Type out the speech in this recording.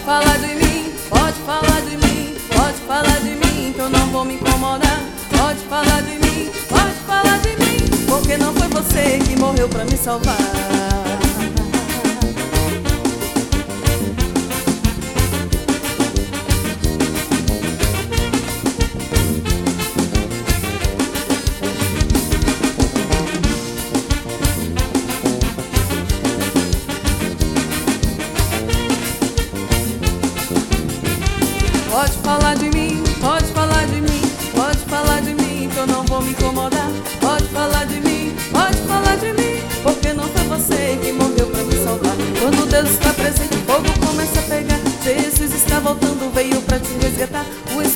falar de mim, pode falar de mim, pode falar de mim, que eu não vou me incomodar. Pode falar de mim, pode falar de mim, porque não foi você que morreu pra me salvar. Pode falar de mim, pode falar de mim, pode falar de mim, que eu não vou me incomodar. Pode falar de mim, pode falar de mim, porque não foi você que morreu pra me salvar. Quando Deus está presente, o fogo começa a pegar. Jesus está voltando, veio pra te resgatar. O